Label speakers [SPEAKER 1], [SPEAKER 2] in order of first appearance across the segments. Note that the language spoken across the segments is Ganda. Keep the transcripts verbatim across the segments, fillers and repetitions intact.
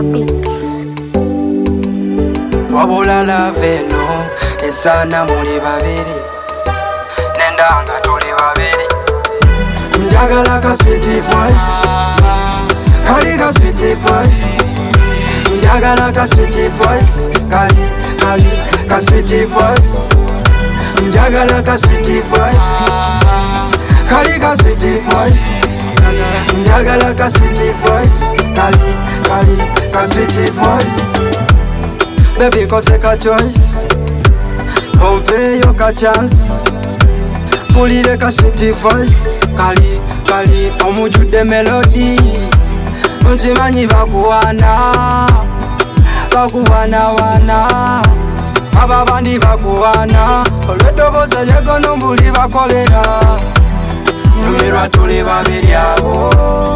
[SPEAKER 1] beat.
[SPEAKER 2] Wabula love no esana muli babiri nendanga tuli babiri njagala ka sweet voice kali ka sweet voice njagala ka sweet voice kali kali ka sweet voice njagala ka sweet voice kali ka sweet voice njagala ka sweet voice kali kali ka sweet voice. Baby, cause take a choice. Obey your chance. Pull it like a sweet voice. Kali, kali, omuju de melody. Untimanyi bakuwana. Bakuwana wana. Ababandi bakuwana. Olwedo boza lego nombuli bakolera. Numirwa tuli babiri abo.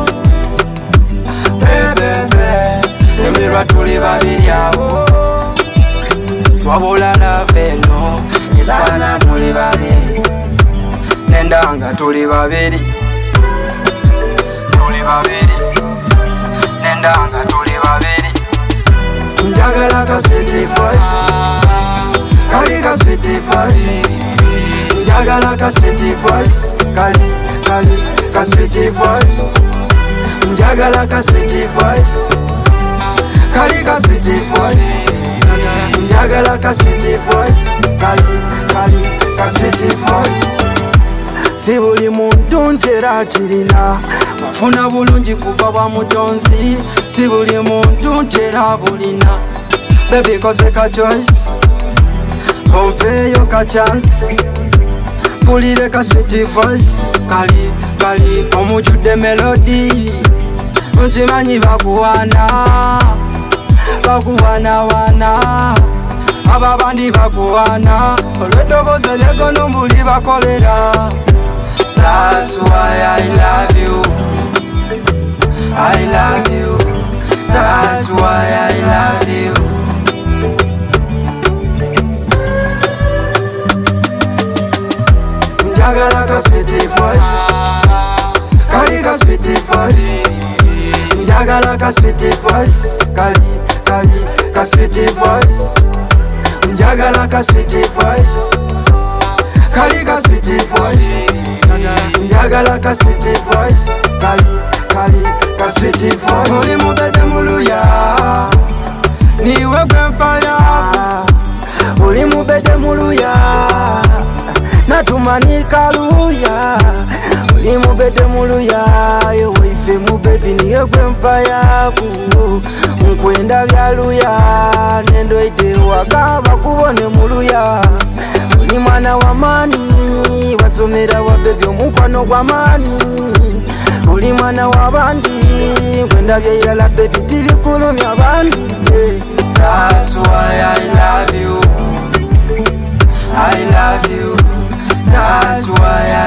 [SPEAKER 2] Bebebe. Numirwa tuli babiri abo. Wabula love no esana muli babiri nendanga tuli babiri tuli babiri nendanga tuli babiri njagala ka sweet voice kali ka sweet voice njagala ka sweet voice kali kali ka sweet voice njagala ka sweet voice kali ka sweet voice njagala ka sweet voice kali kali ka sweet voice. Si buli muntu ntera kirina afuna bulungi kuva bwa mutonzi si buli muntu ntera bulina baby cause ka choice obeyo ka chance pulire ka sweet voice kali kali omujude melody ntimanyi bakuwana bakuwana wana ababandi bakuwana olwedoboze lego nombuli bakolera. That's why I love you, I love you, that's why I love you. Njagala ka sweet voice kali ka sweet voice njagala ka sweet voice kali kali ka sweet voice njagala ka sweet voice kali ka sweet voice njagala ka sweet voice kali kali ka sweet voice. Oli mubede muluya niwe gwempaya oli mubede muluya natumanika luya oli mubede muluya yewe ife mubebi niye gwempaya ku nkwenda byaluya nendo ide wakaba kubone muluya oli mwana wa mani wasomera wa bebi omukwano gwa mani oli mwana wa bandi nkwenda byayala bebi tiri kulumya bandi. That's why I love you, I love you, that's why I